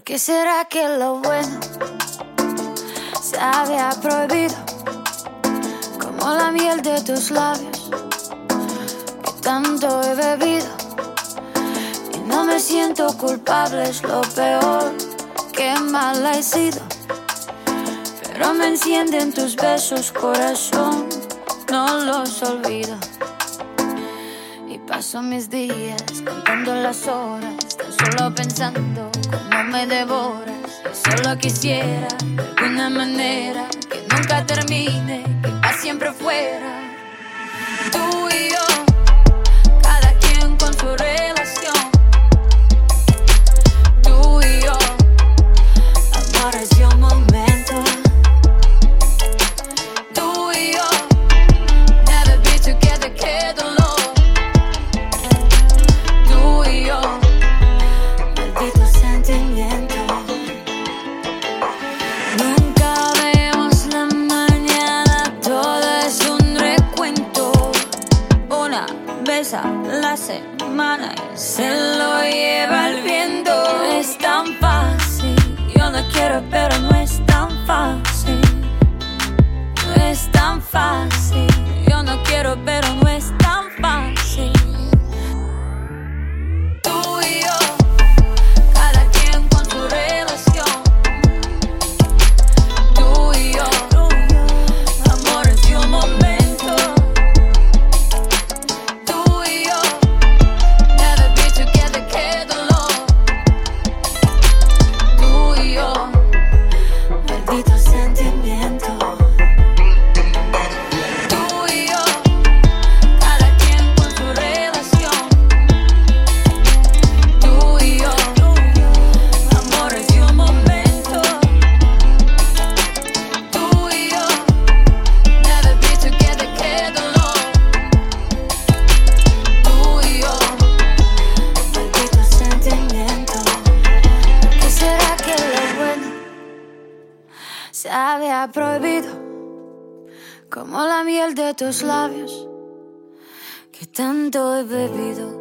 qué será que lo bueno sabe a prohibido? Como la miel de tus labios, que tanto he bebido. Y no me siento culpable, es lo peor, que mala he sido. Pero me encienden tus besos, corazón, no los olvido. Y paso mis días contando las horas, tan solo pensando cómo me devoras. Yo solo quisiera, de alguna manera, que nunca termine, que pa' siempre fuera. Tú y yo, cada quien con su relación. Tú y yo, amores de un momento. Tú y yo, never be together, qué dolor. Tú y yo, maldito sentimiento. Nunca vemos la mañana, todo es un recuento. Una vez a la semana y se lo lleva el viento. No es tan fácil, yo no quiero, pero no es tan fácil. No es tan fácil, yo no quiero, pero no es tan fácil. Tú y yo, cada quien con su relación. Tú y yo, amores de un momento. Tú y yo, never be together, qué dolor. Tú y yo, maldito sentimiento. Tú y yo, cada quien con su relación. Tú y yo, amores de un momento. Tú y yo, never be together, qué dolor. Tú y yo, maldito sentimiento. ¿Qué será que lo bueno sabe a prohibido? Como la miel de tus labios, que tanto he bebido.